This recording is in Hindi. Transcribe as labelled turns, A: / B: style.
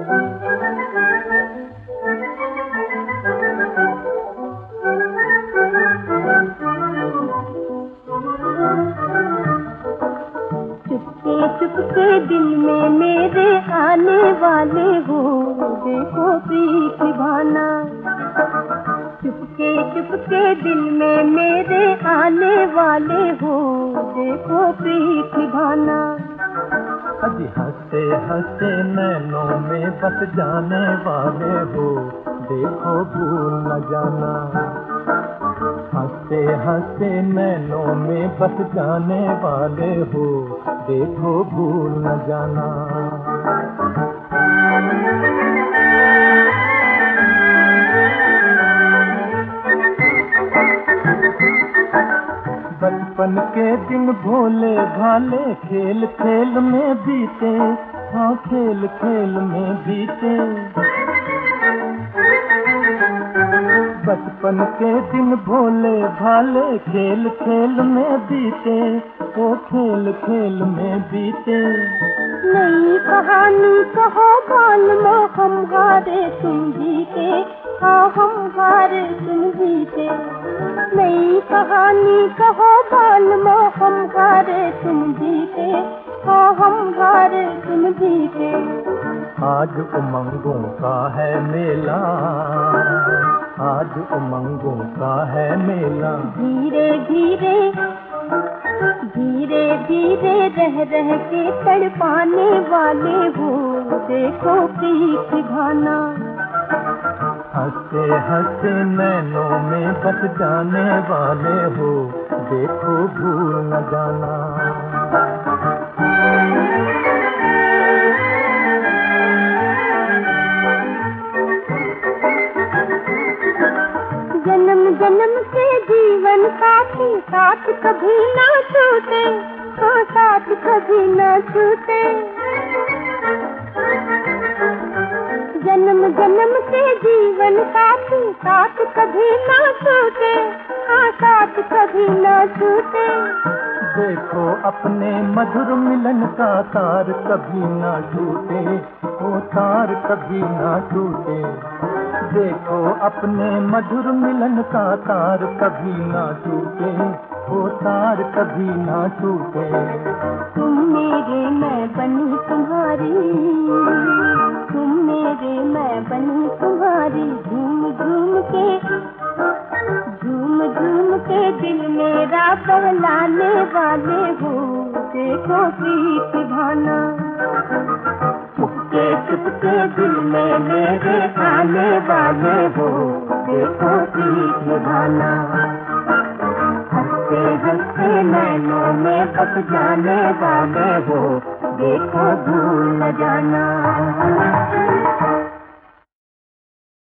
A: चुपके चुपके दिल में मेरे आने वाले हो, देखो प्रीत निभाना। चुपके चुपके दिल में मेरे आने वाले हो, देखो प्रीत निभाना।
B: अजी हंसते हंसते नैनों में बस जाने वाले हो, देखो भूल न जाना। हंसते हंसते नैनों में बस जाने वाले हो, देखो भूल न जाना। बचपन के दिन भोले भाले खेल खेल में बीते, हाँ खेल खेल में बीते। बचपन के दिन भोले भाले खेल खेल में बीते, वो खेल खेल में बीते।
A: नई कहानी कहो मालूम, हम हारे तुम जीते, हाँ हम हारे तुम जीते। नई कहानी कहो मालूम, हम हारे तुम जीते, हाँ हम हारे तुम जीते।
B: आज उमंगों का है मेला, आज उमंगों का है मेला।
A: धीरे धीरे धीरे धीरे रह रह के तड़पाने वाले हो, देखो प्रीत निभाना।
B: हंसते हंसते नैनों में बस जाने वाले हो, देखो भूल न जाना।
A: जन्म जन्म के जीवन साथी साथ कभी ना छूटे, हाँ साथ कभी ना छूटे। जन्म जन्म के जीवन साथी साथ कभी ना छूटे, हाँ साथ कभी ना छूटे।
B: देखो अपने मधुर मिलन का तार कभी ना टूटे, वो तार कभी ना टूटे। देखो अपने मधुर मिलन का तार कभी ना टूटे, वो तार कभी ना टूटे।
A: तुम मेरे मैं बनी तुम्हारी, तुम मेरे मैं बनी तुम्हारी। झूम झूम के दिल मेरा बहलाने वाले हो, देखो प्रीत निभाना। चुपके चुपके दिल में मेरे आने वाले हो, देखो प्रीत निभाना। हंसते हंसते नैनों में बस जाने वाले हो, देखो भूल न जाना।